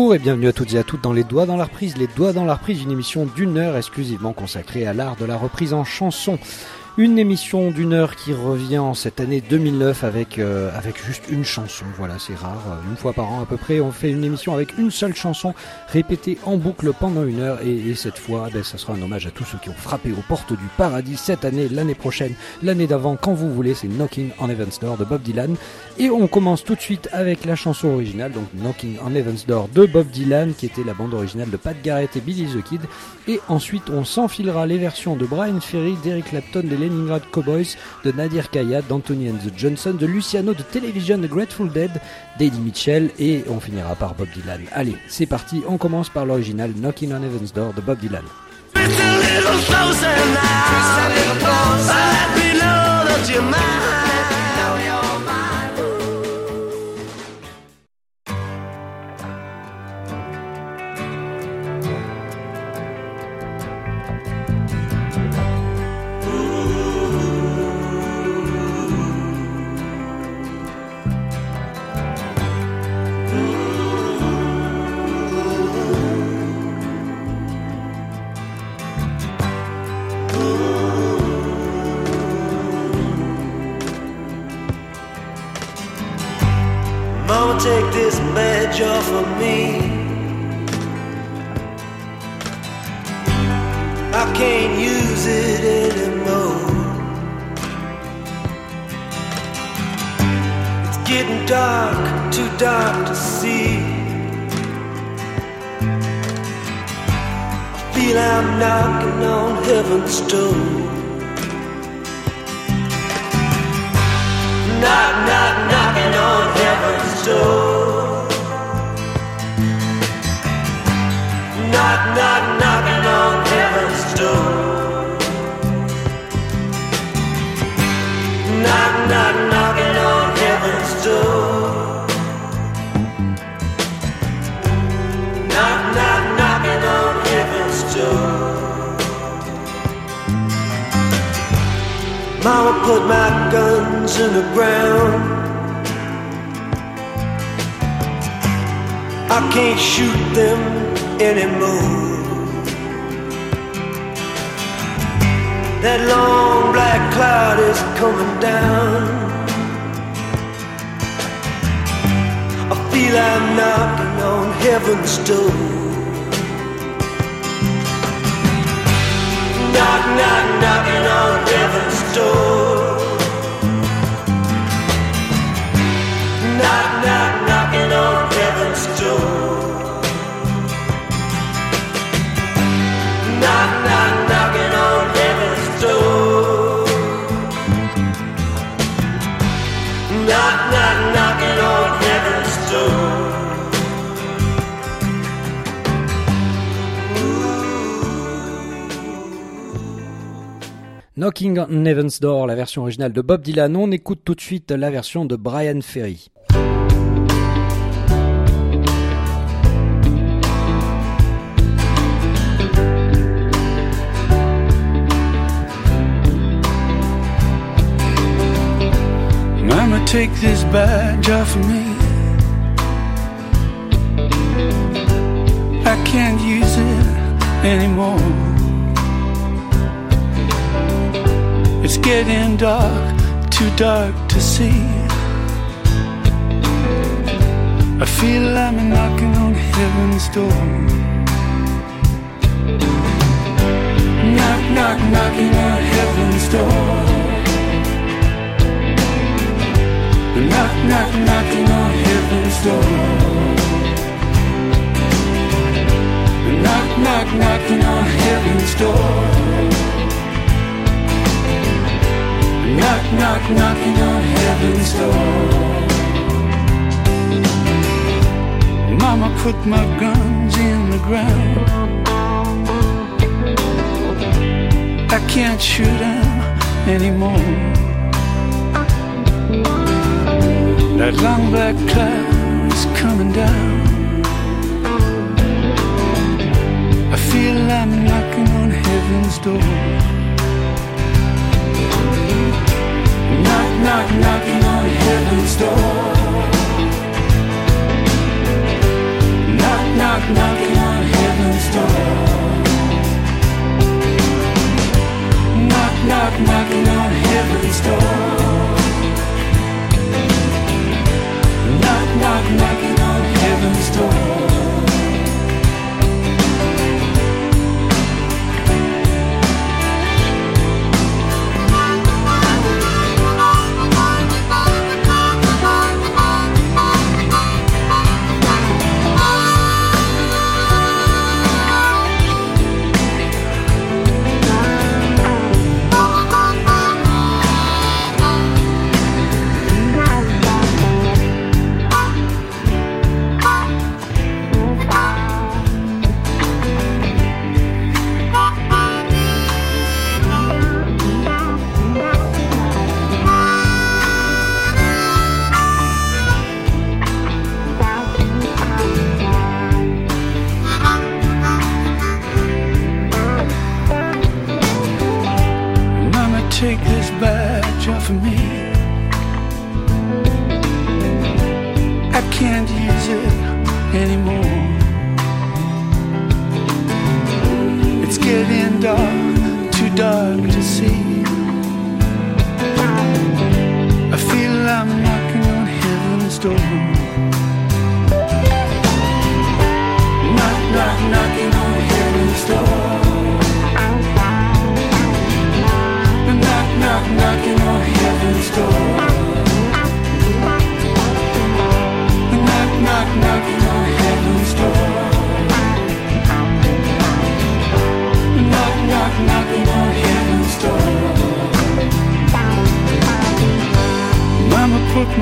Bonjour et bienvenue à toutes et à toutes dans Les Doigts dans la reprise. Les Doigts dans la reprise, une émission d'une heure exclusivement consacrée à l'art de la reprise en chanson. Une émission d'une heure qui revient en cette année 2009 avec juste une chanson. Voilà, c'est rare. Une fois par an à peu près, on fait une émission avec une seule chanson répétée en boucle pendant une heure. Et cette fois, ça sera un hommage à tous ceux qui ont frappé aux portes du paradis cette année, l'année prochaine, l'année d'avant, quand vous voulez. C'est Knocking on Heaven's Door de Bob Dylan. Et on commence tout de suite avec la chanson originale, donc Knocking on Heaven's Door de Bob Dylan, qui était la bande originale de Pat Garrett et Billy the Kid. Et ensuite, on s'enfilera les versions de Brian Ferry, d'Eric Clapton, des Leningrad Cowboys, de Nadir Kayat, d'Anthony and the Johnson, de Luciano, de Television, de Grateful Dead, d'Eddie Mitchell, et on finira par Bob Dylan. Allez, c'est parti, on commence par l'original Knocking on Heaven's Door de Bob Dylan. Take this badge off of me. I can't use it anymore. It's getting dark, too dark to see. I feel I'm knocking on heaven's door. Knock, knock, knocking on heaven's door. Knock, knock, knocking on heaven's door. Knock, knock, knocking on heaven's door. Knock, knock, knocking on heaven's door. Mama put my guns in the ground. I can't shoot them anymore. That long black cloud is coming down. I feel I'm knocking on heaven's door. Knock, knock, knocking on heaven's door. Knock, knock, knocking on heaven's door. Knock, knock, knocking on heaven's door. Knock, knock, knocking on heaven's door. Knocking on Heaven's Door, la version originale de Bob Dylan. On écoute tout de suite la version de Brian Ferry. Mama, take this badge off of me. I can't use it anymore. It's getting dark, too dark to see. I feel I'm knocking on heaven's door. Knock, knock, knocking on heaven's door. Knock, knock, knocking on heaven's door. Knock, knock, knocking on heaven's door. Knock, knock, knocking on heaven's door. Mama put my guns in the ground. I can't shoot them anymore. That long black cloud is coming down. I feel I'm knocking on heaven's door. Knock, knock, knocking on heaven's door. Knock, knock.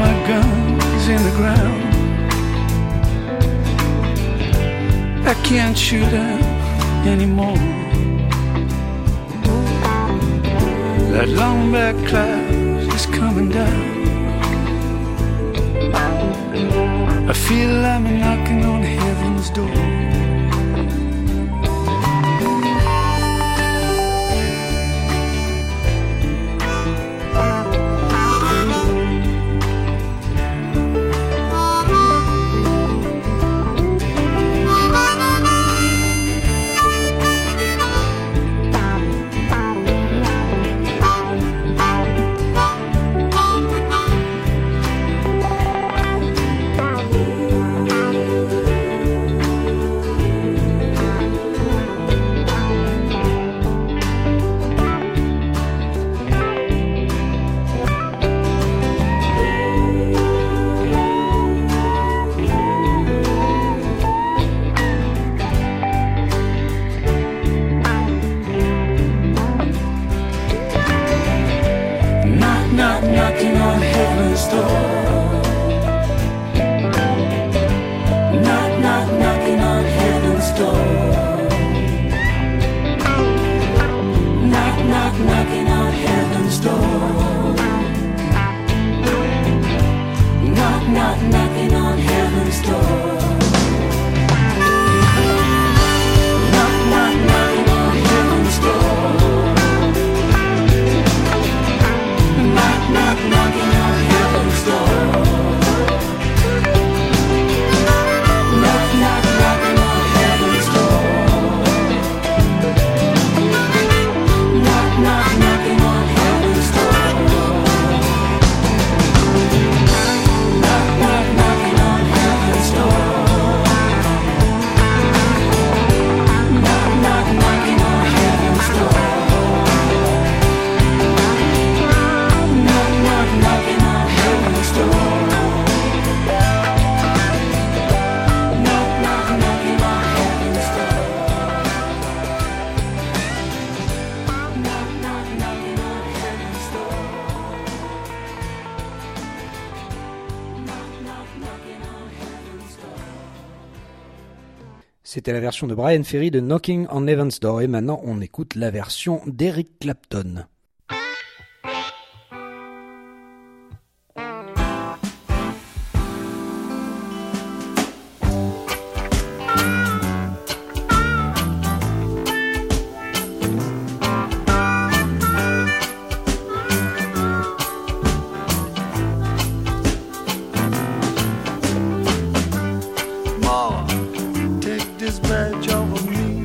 my guns in the ground. I can't shoot them anymore. That long black cloud is coming down. I feel I'm knocking on heaven's door. Knocking on heaven's door. Knock, knock, knocking on heaven's door. Knock, knock, knocking on heaven's door. Knock, knock, knocking on heaven's door. Knock, knock, knocking on heaven's door. Knock, knocking on heaven's door. Knock, knock, knocking on heaven's door. Knock, knock, knocking on heaven's door. Knock, knock, knocking on heaven's door. Knock, knock, knocking on heaven's door. Knocking on heaven's door. Knock, knock, knocking on heaven's door. Knock, knock, knocking on heaven's door. Knock, knock, knocking on heaven's door. C'était la version de Brian Ferry de Knocking on Heaven's Door et maintenant on écoute la version d'Eric Clapton. Badge over me.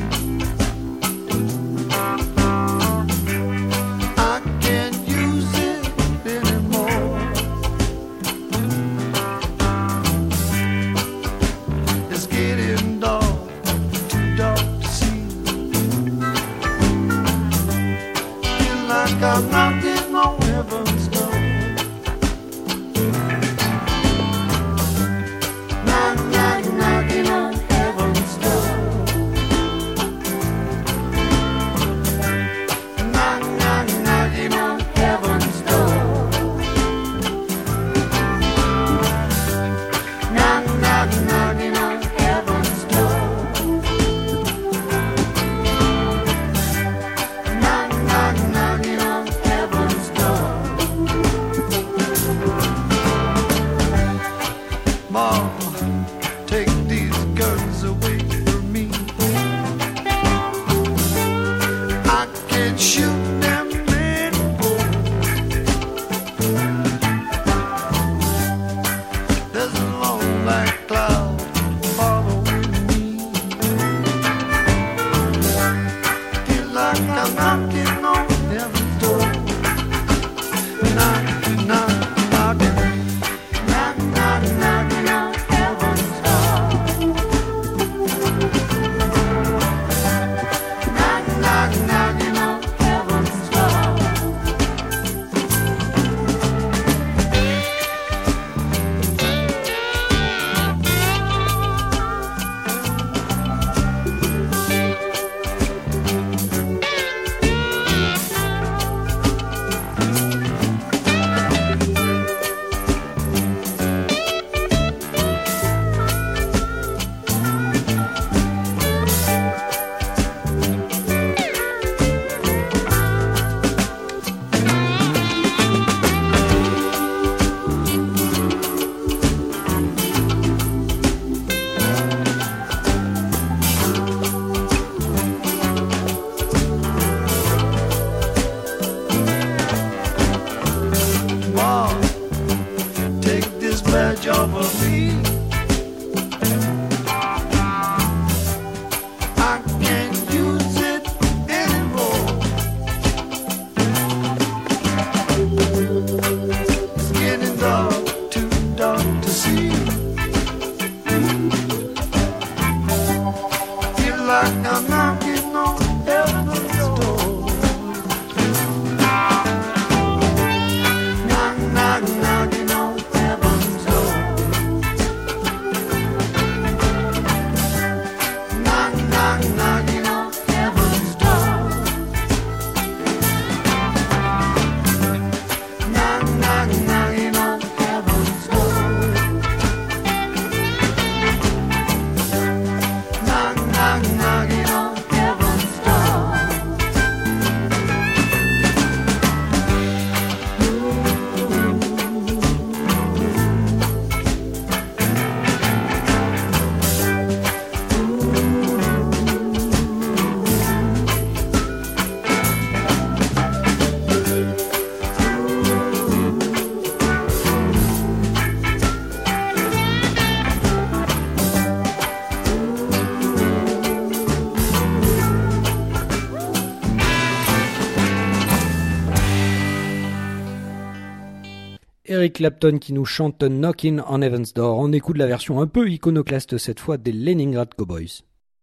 Eric Clapton qui nous chante Knockin' on Heaven's Door. On écoute la version un peu iconoclaste cette fois des Leningrad Cowboys.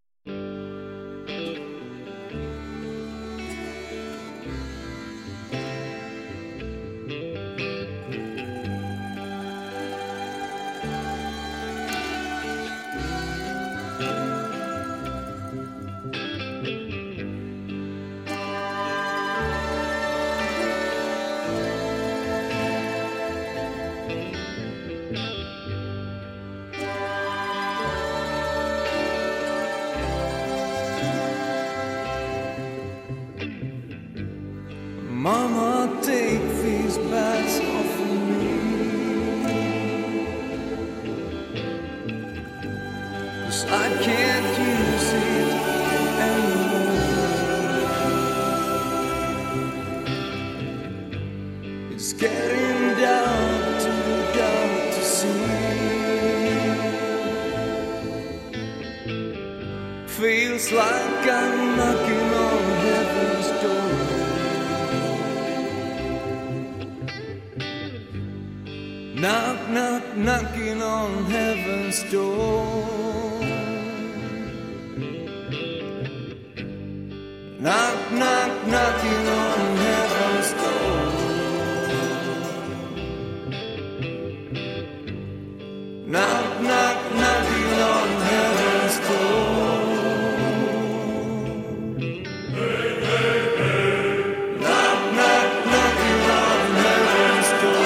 Mama, take these bats off of me, 'cause I can't use it anymore. It's getting too dark to see. Feels like I'm knocking on heaven's door. Knock, knock, knocking on heaven's door. Knock, knock, knocking on heaven's door. Knock, knock, knocking on heaven's door. Knock, knock, knocking on heaven's door.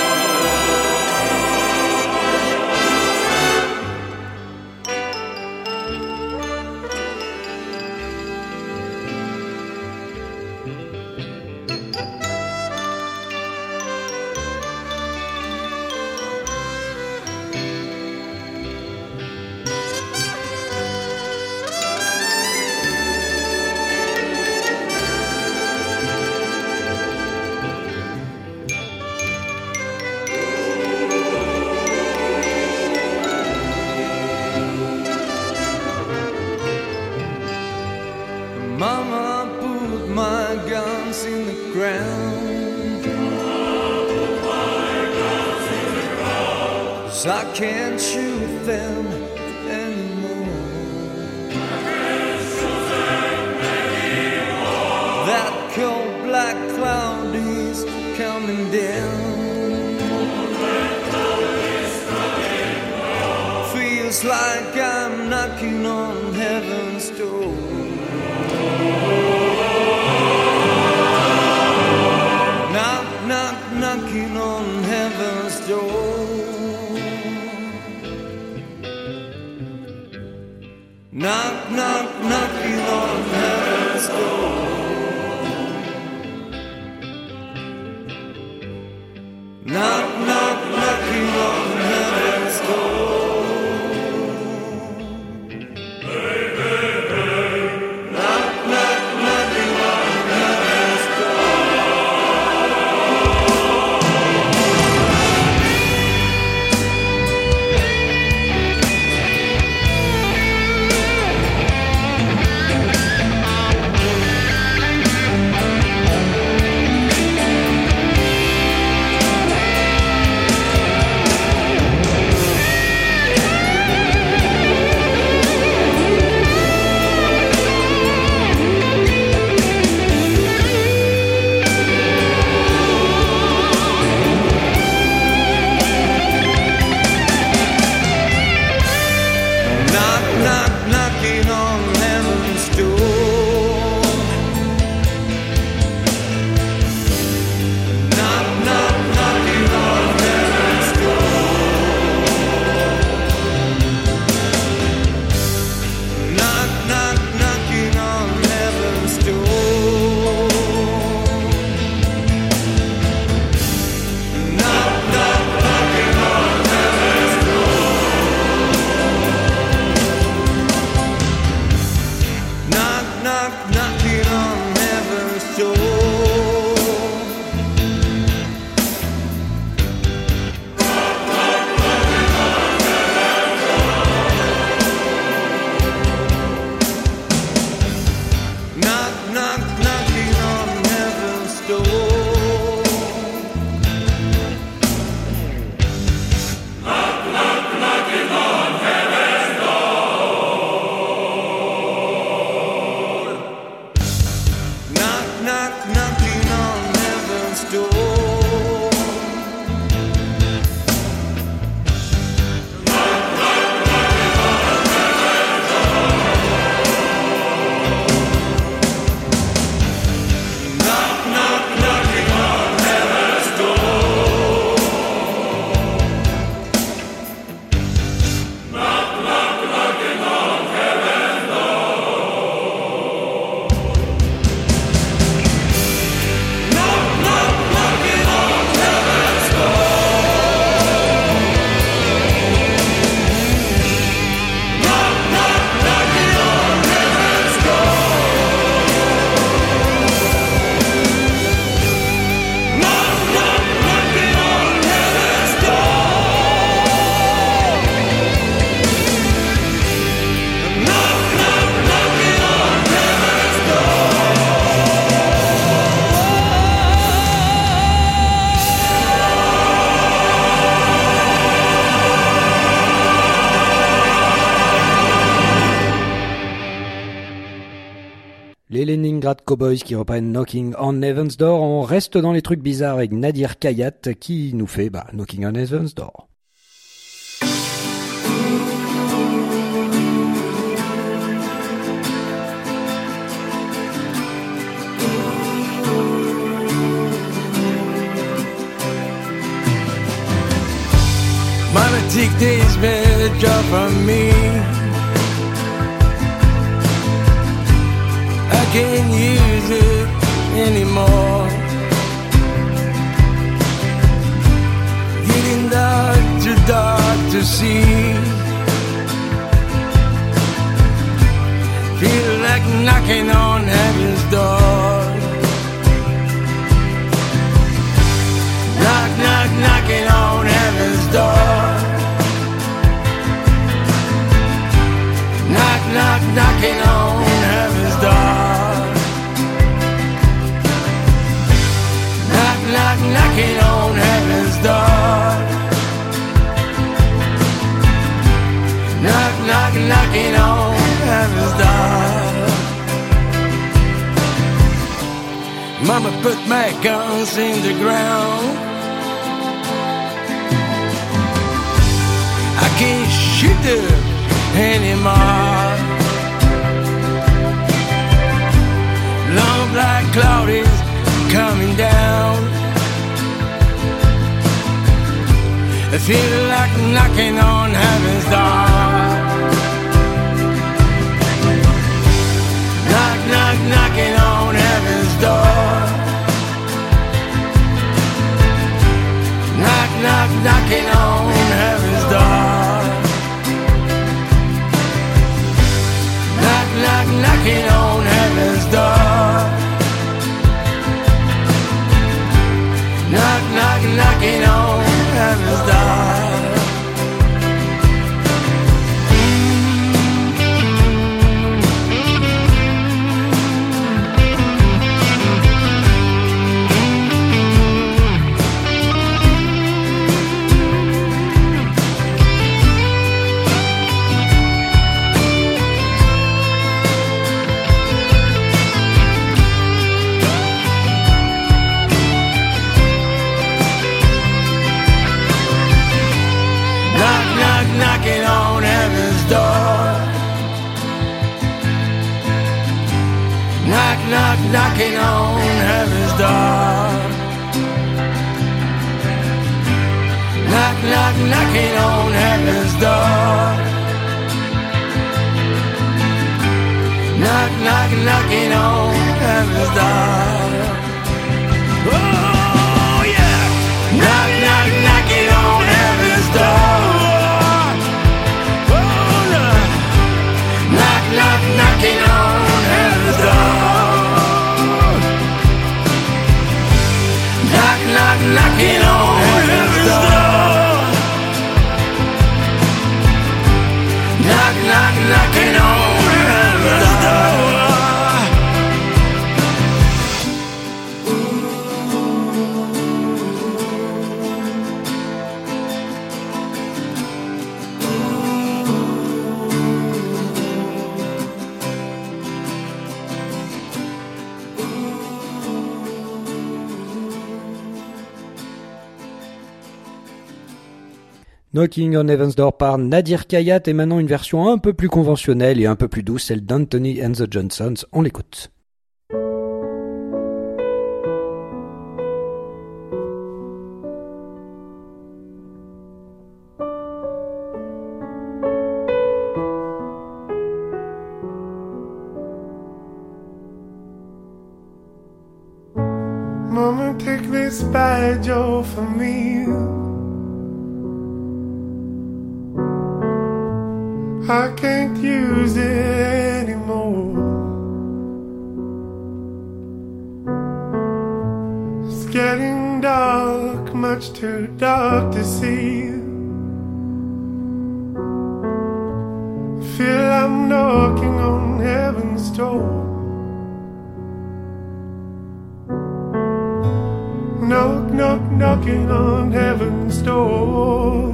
Mama, put my guns in the ground, 'cause I can't shoot them anymore. That cold black cloud is coming down. Feels like I'm knocking on heaven's door. Knock, knock, knocking on heaven's door. Knock, knock, knocking on heaven's door. Knock, knock, knocking on heaven's door. knock, knocking on heaven's door. Les Leningrad Cowboys qui reprennent Knocking on Heaven's Door. On reste dans les trucs bizarres avec Nadir Kayat qui nous fait Knocking on Heaven's Door. Politic days been a job for me. I can't use it anymore. Getting dark to see. Feel like knocking on heaven's door. Knock, knock, knocking on heaven's door. Knock, knock, knocking on heaven's door. Knock, knock, knocking on heaven's door. Knock, knock, knocking on heaven's door. Mama put my guns in the ground. I can't shoot them anymore. Long black cloud is coming down. I feel like knocking on heaven's door. Knock, knock, knocking on heaven's door. Knock, knock, knocking on heaven's door. Knock, knock, knocking on heaven's door. Knock, knock, knocking on heaven's door. Knocking on heaven's door. Knock, knock, knocking on heaven's door. Knock, knock, knocking on heaven's door. Knock, knock, knocking on heaven's door. Oh yeah! Knock, knock, knocking on heaven's door. Knock, knocking on heaven's door. Knock, knock, knocking on heaven's door. Knock, knock, knocking on heaven's door. Knocking on Heaven's Door par Nadir Kayat et maintenant une version un peu plus conventionnelle et un peu plus douce, celle d'Anthony and the Johnsons. On l'écoute. Mama, take this badge off of me. I can't use it anymore. It's getting dark, much too dark to see. I feel I'm knocking on heaven's door. Knock, knock, knocking on heaven's door.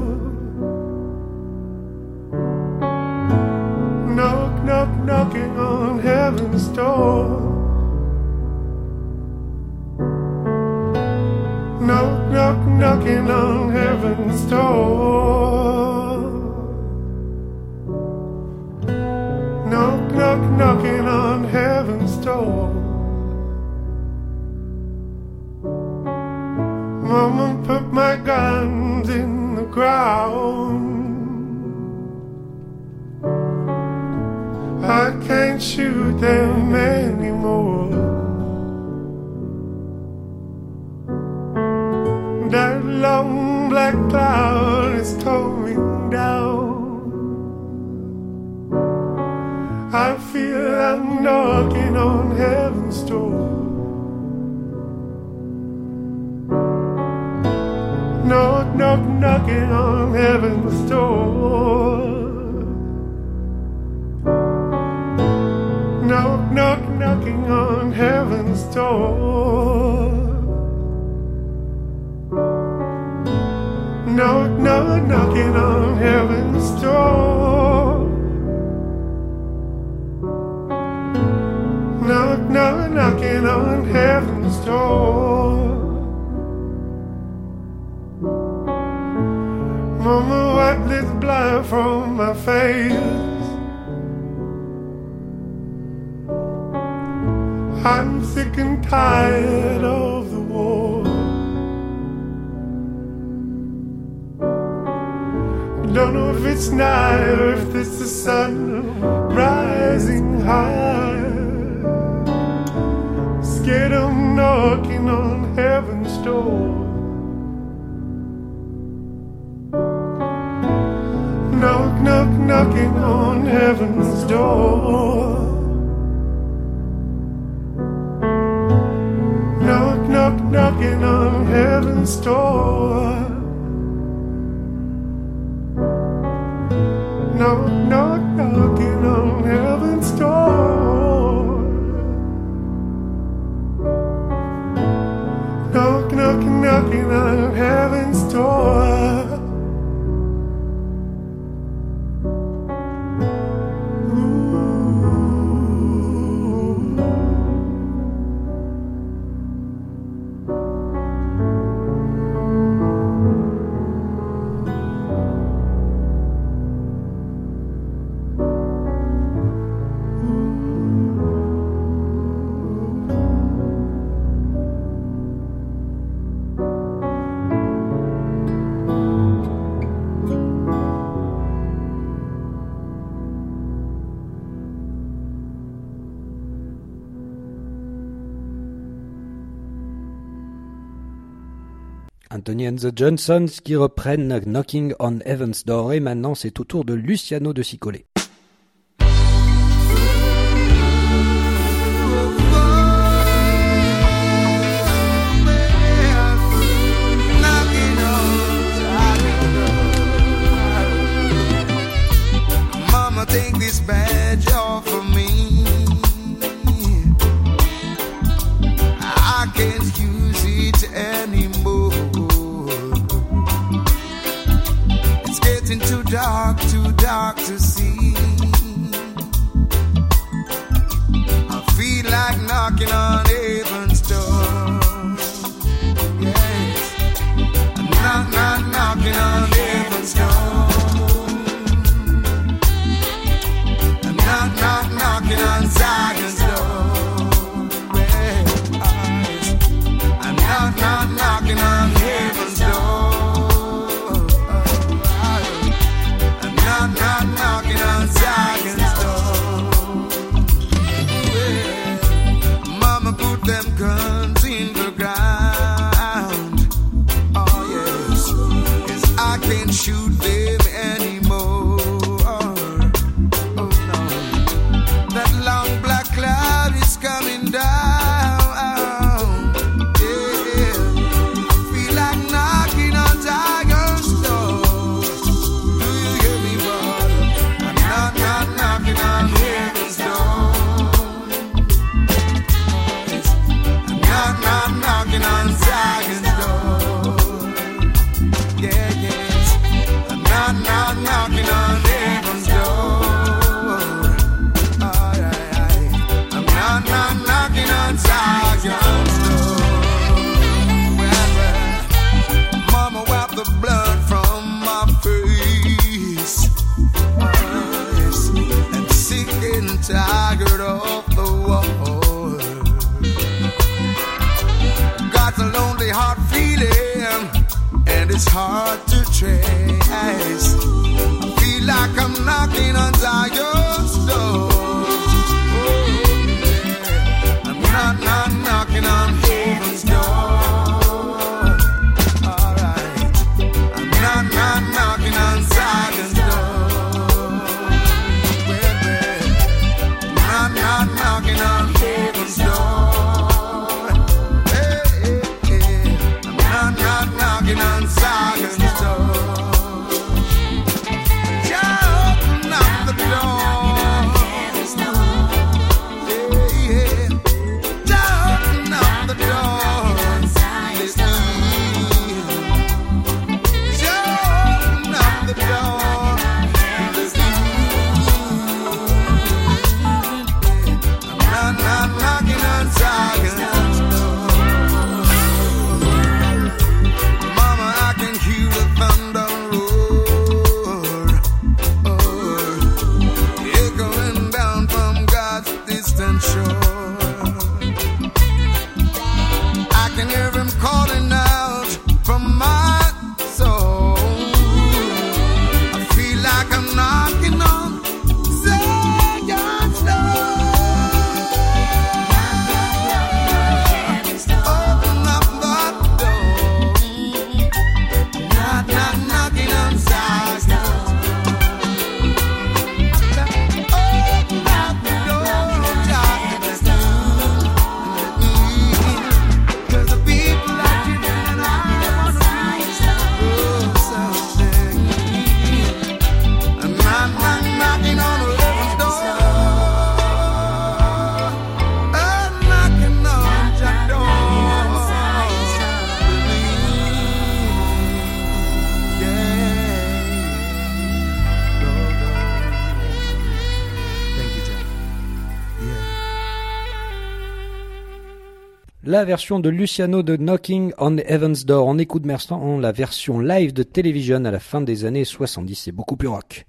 Knock, knock, knocking on heaven's door. Knock, knock, knocking on heaven's door. Knock, knock, knocking on heaven's door. Mama, put my guns in the ground. I can't shoot them anymore. That long black cloud is coming down. I feel I'm knocking on heaven's door. Knock, knock, knocking on heaven's door. Knock, knock, knocking on heaven's door. Knock, knock, knocking on heaven's door. Knock, knock, knocking on heaven's door. Mama, wipe this blood from my face. I'm sick and tired of the war. Don't know if it's night or if it's the sun rising high. Scared of knocking on heaven's door. Knock, knock, knocking on heaven's door. Knock, knock, knocking on heaven's door. Knock, knock, knocking on heaven's door. Knock, knock, knocking on heaven's door. Anthony and the Johnsons qui reprennent Knocking on Heaven's Door et maintenant c'est au tour de Luciano de s'y coller. Mama, take this badge off of me. I can't use it anymore. It's getting too dark to see. it's hard to trace. I feel like I'm knocking on Zion's door. Oh, yeah. I'm not knocking on heaven's door. Alright, I'm not knocking on Zion's door. Well, I'm not knocking on heaven's door. Hey, hey, hey. I'm not knocking on Zion's door. La version de Luciano de Knocking on Heaven's Door. On écoute maintenant la version live de Television à la fin des années 70. C'est beaucoup plus rock.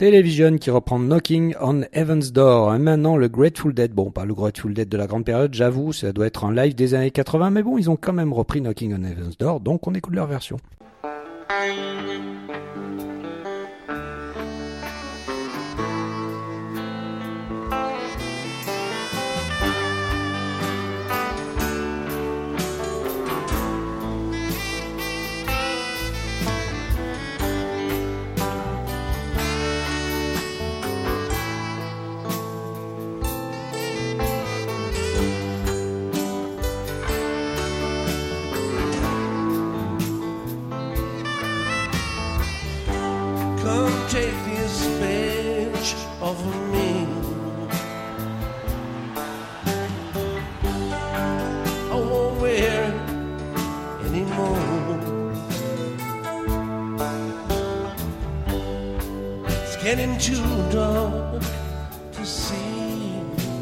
Television qui reprend Knocking on Heaven's Door. Et maintenant le Grateful Dead. Bon, pas le Grateful Dead de la grande période, j'avoue, ça doit être un live des années 80, mais bon, ils ont quand même repris Knocking on Heaven's Door, donc on écoute leur version. Getting too dark to see.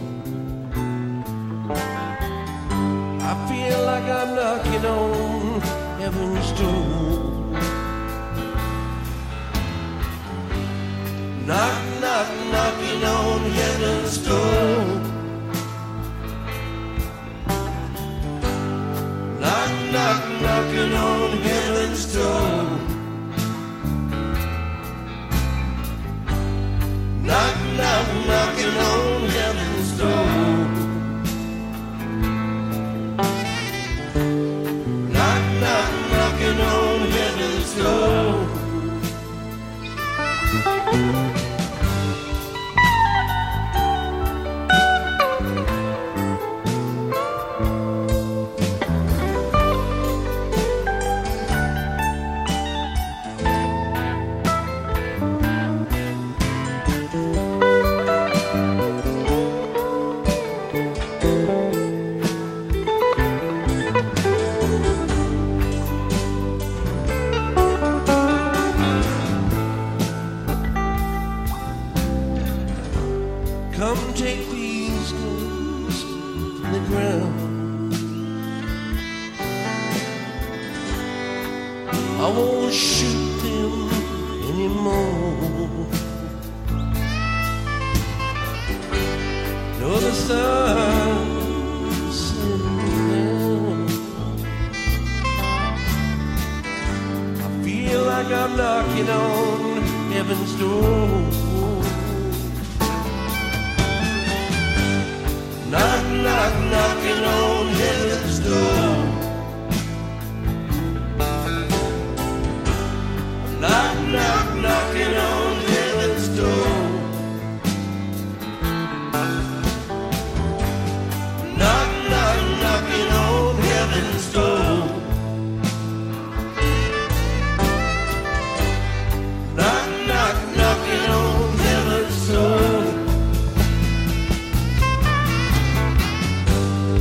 I feel like I'm knocking on heaven's door. Knock, knock, knocking on heaven's door. Knock, knock, knocking on heaven's door. Knock, knock, knocking on heaven's door. Knock, knock, knocking on heaven's door. Come take these guns from the ground. I won't shoot them anymore. No, the sun's setting down. I feel like I'm knocking on heaven's door. Knock, knock, knocking on heaven's door. Knock, knock, knocking on heaven's door. Knock, knock, knocking on heaven's door. Knock, knock, knocking on heaven's door.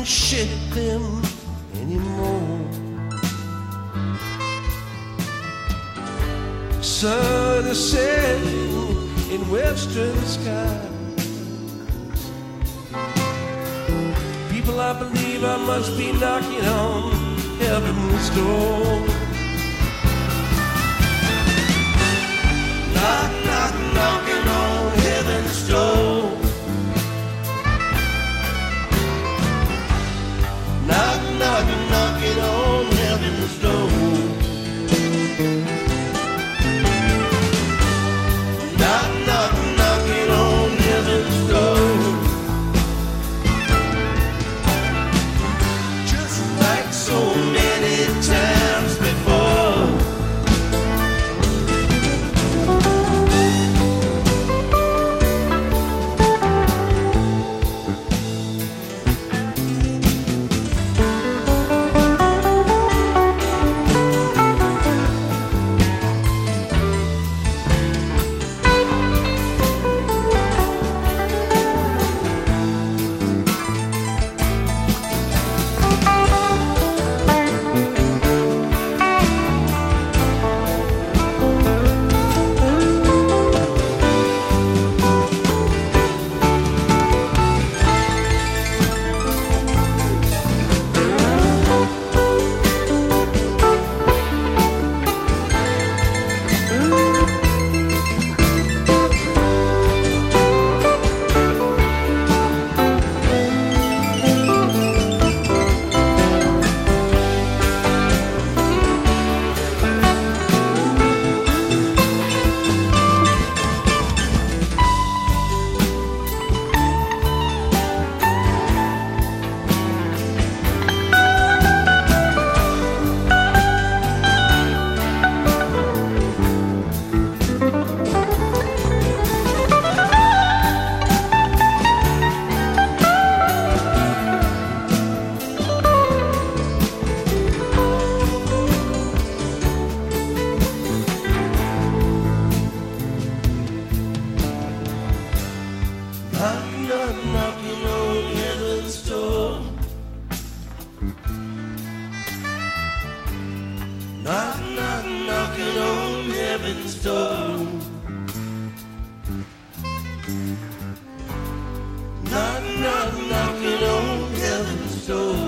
can't shake them anymore. Sun is setting in western skies. People, I believe I must be knocking on heaven's door. Knock, knock, knocking on heaven's door. Knock, knock, knocking on heaven's door. Knock, knock, knocking on heaven's door. Just like so many times before. Knock, knock, knocking on heaven's door. Knock, knock, knocking on heaven's door.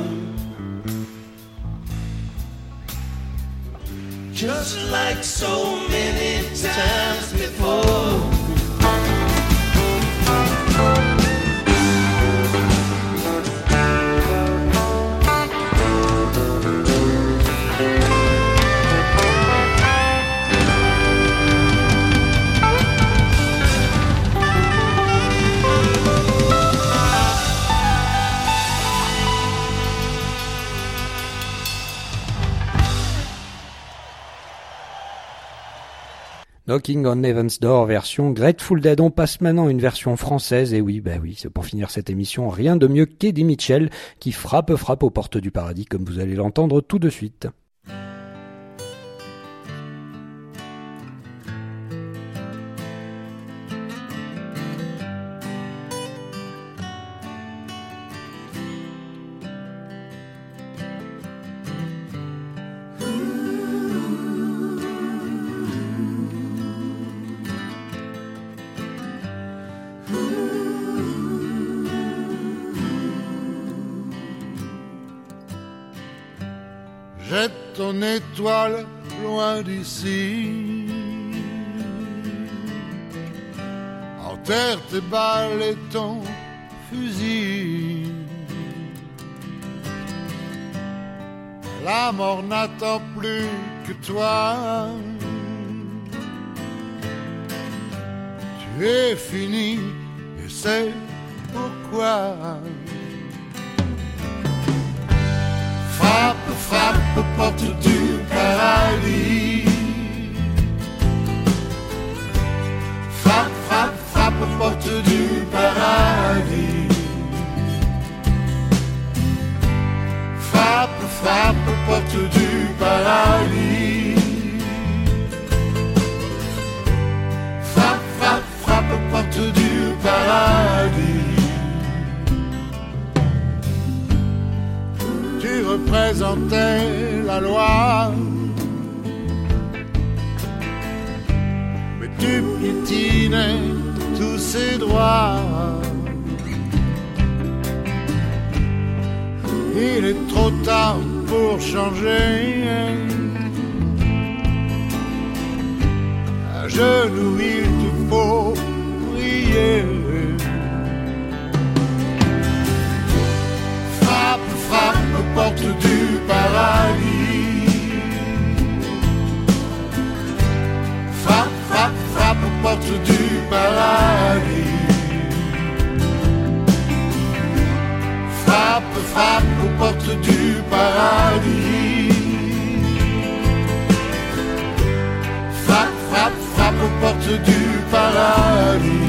Just like so many times before. Knocking on Heaven's Door version Grateful Dead. On passe maintenant à une version française. Et oui, c'est pour finir cette émission. Rien de mieux qu'Eddie Mitchell qui frappe aux portes du paradis, comme vous allez l'entendre tout de suite. Jette ton étoile loin d'ici, enterre tes balles et ton fusil. La mort n'attend plus que toi. Tu es fini et c'est pourquoi. Frappe, frappe, porte du paradis. Frappe, frappe, frappe, porte du paradis. Frappe, frappe, porte du paradis. Frappe, frappe, frappe, porte du paradis. chantait la loi. Mais tu piétinais tous ses droits. Il est trop tard pour changer. À genoux il te faut prier. Frappe, frappe aux portes du paradis. Frappe, frappe, frappe aux portes du paradis. Frappe, frappe aux portes du paradis. Frappe, frappe, frappe aux portes du paradis.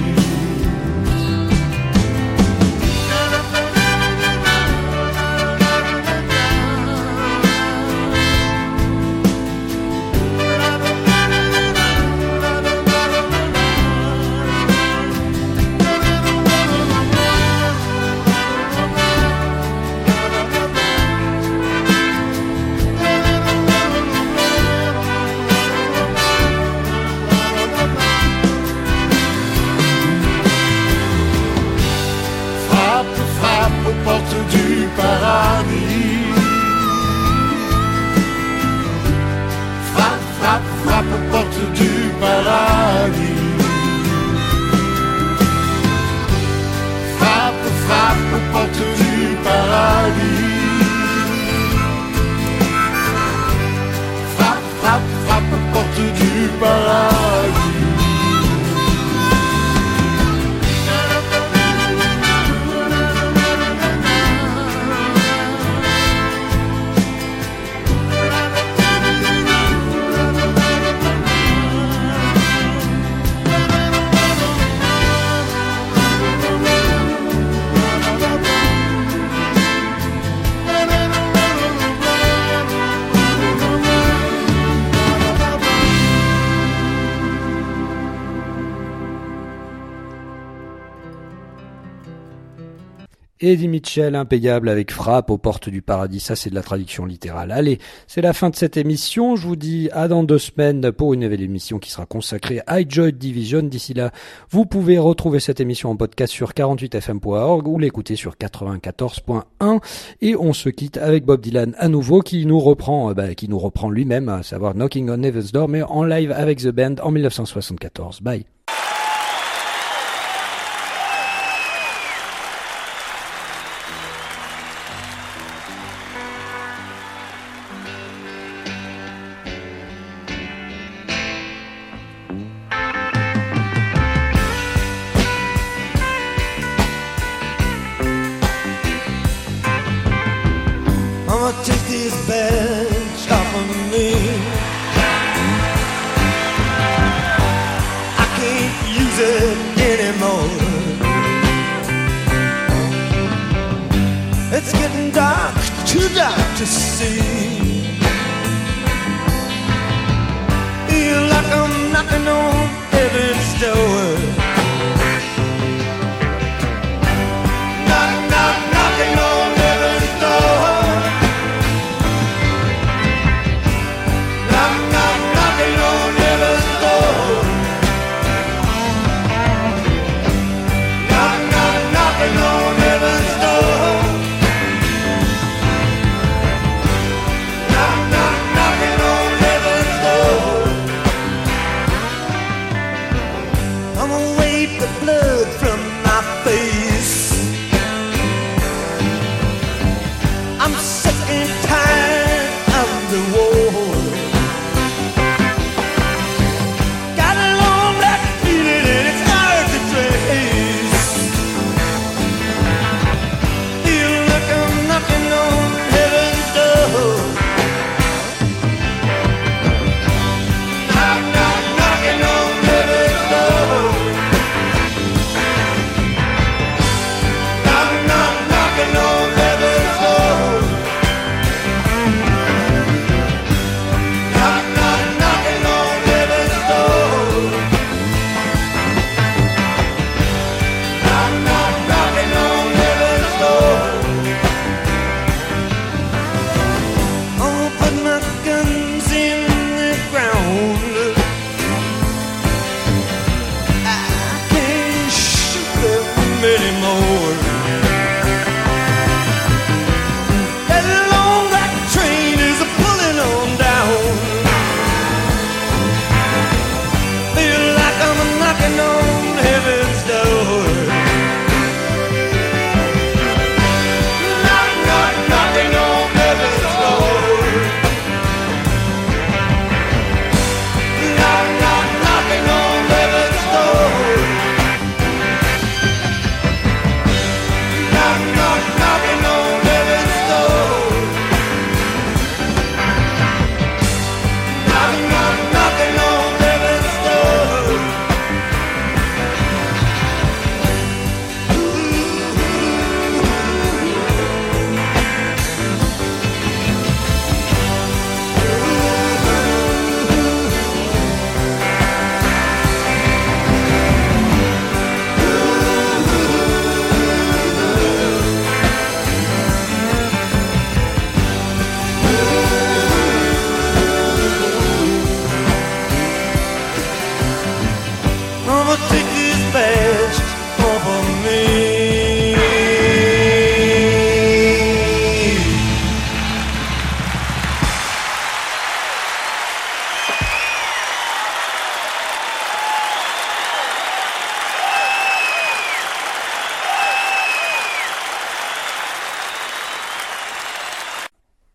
Paradis. Frappe, frappe, frappe aux portes du paradis. Frappe, frappe aux portes du paradis. Frappe, frappe, frappe aux portes du paradis. Eddie Mitchell, impayable avec frappe aux portes du paradis, ça c'est de la traduction littérale. Allez, c'est la fin de cette émission, je vous dis à dans 2 semaines pour une nouvelle émission qui sera consacrée à Joy Division. D'ici là, vous pouvez retrouver cette émission en podcast sur 48fm.org ou l'écouter sur 94.1 et on se quitte avec Bob Dylan à nouveau qui nous reprend lui-même, à savoir Knocking on Heaven's Door, mais en live avec The Band en 1974. Bye. It's getting dark, too dark to see. Feel like I'm knocking on heaven's door.